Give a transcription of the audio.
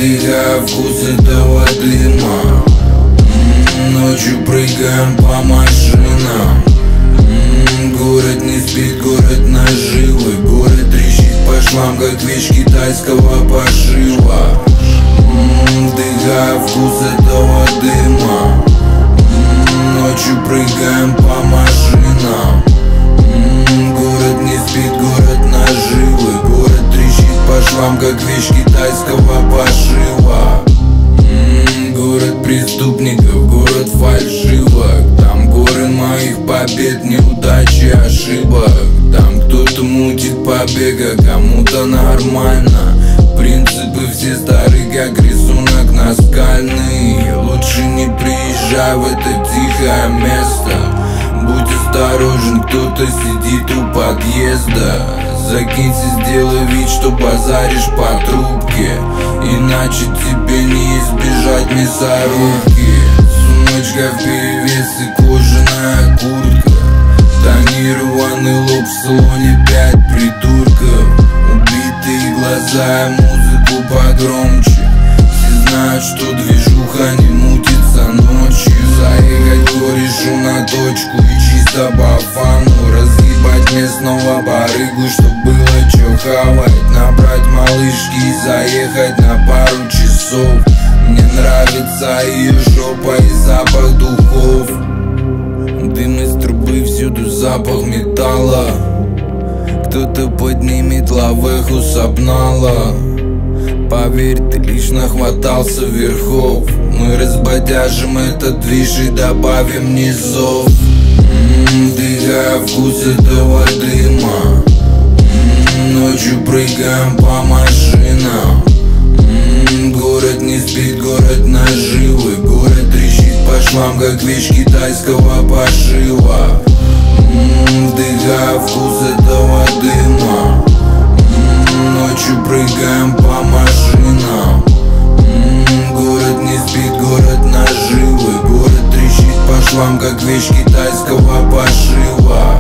Вдыхая вкус этого дыма, ночью прыгаем по машинам. Город не спит, город наживы. Город трещит по швам, как вещь китайского пошива. Вдыхая вкус этого дыма, ночью прыгаем по машинам. Город не спит, город наживы. Город трещит по швам, как вещь китайского пошива. Город преступников, город фальшивок. Там горы моих побед, неудач и ошибок. Там кто-то мутит побега, кому-то нормально. Принципы все старые, как рисунок наскальный. Лучше не приезжай в это тихое место. Будь осторожен, кто-то сидит у подъезда. Закинься, сделай вид, что базаришь по трубке, иначе тебе не избежать мясорубки. Сумочка вперевес и кожаная куртка. Тонированный лоб в салоне 5 придурков. Убитые глаза и музыку погромче. Все знают, что движуха не мутится ночью. Заехать корешу на точку и чисто по фану. Разъебать местного барыгу, чтоб было чё хавать. Набрать малышки и заехать на пару часов. Мне нравится ее жопа и запах духов. Дым из трубы, всюду запах металла. Кто-то поднимет лавеху с обнала. Поверь, ты лишь нахватался верхов. Мы разбодяжим этот движ и добавим низов. Вдыхая вкус этого дыма, ночью прыгаем по машинам. Город не спит, город наживы. Город трещит по швам, как вещь китайского пошива. Вдыхая вкус этого дыма, ночью прыгаем по машинам. Город не спит, город наживы. Город трещит по швам, как вещь китайского пошива.